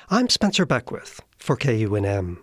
I'm Spencer Beckwith for KUNM.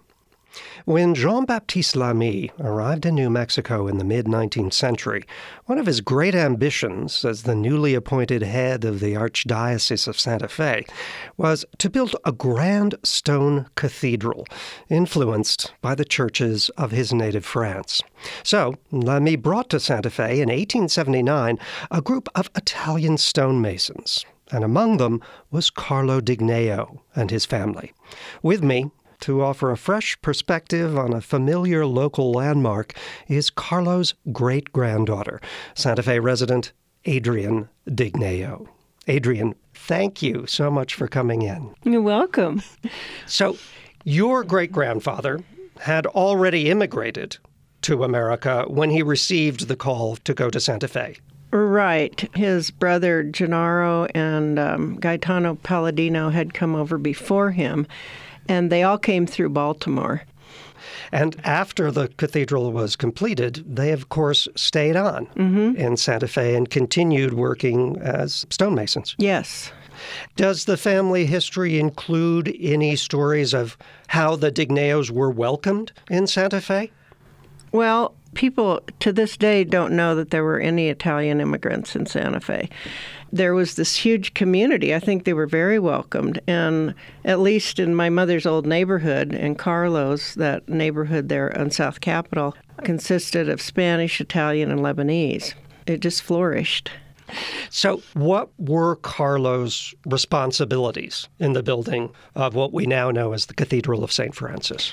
When Jean-Baptiste Lamy arrived in New Mexico in the mid-19th century, one of his great ambitions as the newly appointed head of the Archdiocese of Santa Fe was to build a grand stone cathedral influenced by the churches of his native France. So Lamy brought to Santa Fe in 1879 a group of Italian stonemasons, and among them was Carlo Digneo and his family. With me to offer a fresh perspective on a familiar local landmark is Carlo's great-granddaughter, Santa Fe resident Adrienne Digneo. Adrienne, thank you so much for coming in. You're welcome. So, your great-grandfather had already immigrated to America when he received the call to go to Santa Fe. Right. His brother Gennaro and Gaetano Palladino had come over before him, and they all came through Baltimore. And after the cathedral was completed, they, of course, stayed on in Santa Fe and continued working as stonemasons. Yes. Does the family history include any stories of how the Digneos were welcomed in Santa Fe? Well, people to this day don't know that there were any Italian immigrants in Santa Fe. There was this huge community. I think they were very welcomed. And at least in my mother's old neighborhood, in Carlos, that neighborhood there on South Capitol, consisted of Spanish, Italian, and Lebanese. It just flourished. So what were Carlo's responsibilities in the building of what we now know as the Cathedral of St. Francis?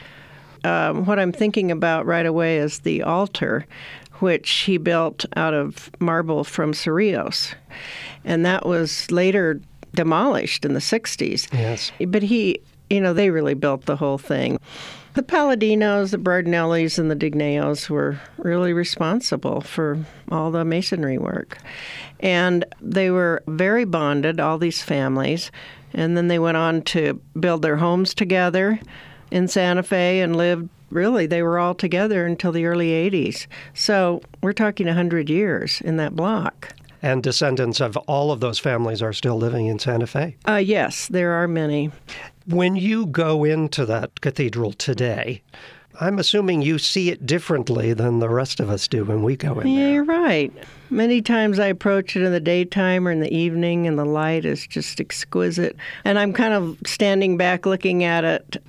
What I'm thinking about right away is the altar, which he built out of marble from Cerrillos. And that was later demolished in the 60s. Yes. But they really built the whole thing. The Palladinos, the Bardinellis, and the Digneos were really responsible for all the masonry work. And they were very bonded, all these families. And then they went on to build their homes together in Santa Fe and lived, they were all together until the early 80s. So we're talking 100 years in that block. And descendants of all of those families are still living in Santa Fe? Yes, there are many. When you go into that cathedral today, I'm assuming you see it differently than the rest of us do when we go in there. Yeah, you're right. Many times I approach it in the daytime or in the evening, and the light is just exquisite. And I'm kind of standing back looking at it,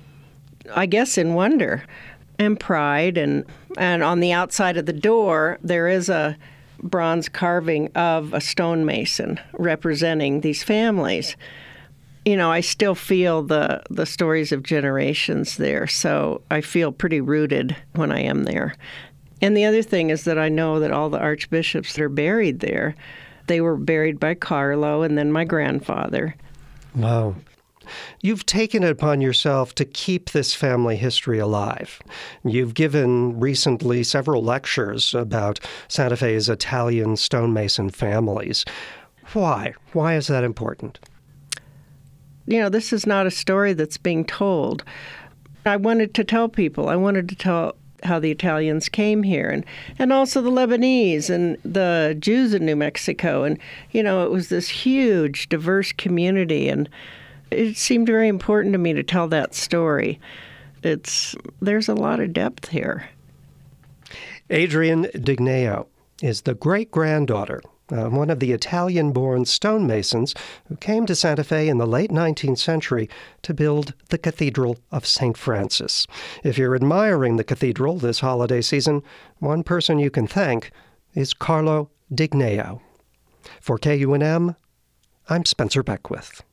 I guess, in wonder and pride. And on the outside of the door, there is a bronze carving of a stonemason representing these families. I still feel the stories of generations there, so I feel pretty rooted when I am there. And the other thing is that I know that all the archbishops that are buried there, they were buried by Carlo and then my grandfather. Wow. You've taken it upon yourself to keep this family history alive. You've given recently several lectures about Santa Fe's Italian stonemason families. Why? Why is that important? This is not a story that's being told. I wanted to tell people. I wanted to tell how the Italians came here and also the Lebanese and the Jews in New Mexico. And, it was this huge, diverse community. And it seemed very important to me to tell that story. There's a lot of depth here. Adrienne Digneo is the great-granddaughter of one of the Italian-born stonemasons who came to Santa Fe in the late 19th century to build the Cathedral of St. Francis. If you're admiring the cathedral this holiday season, one person you can thank is Carlo Digneo. For KUNM, I'm Spencer Beckwith.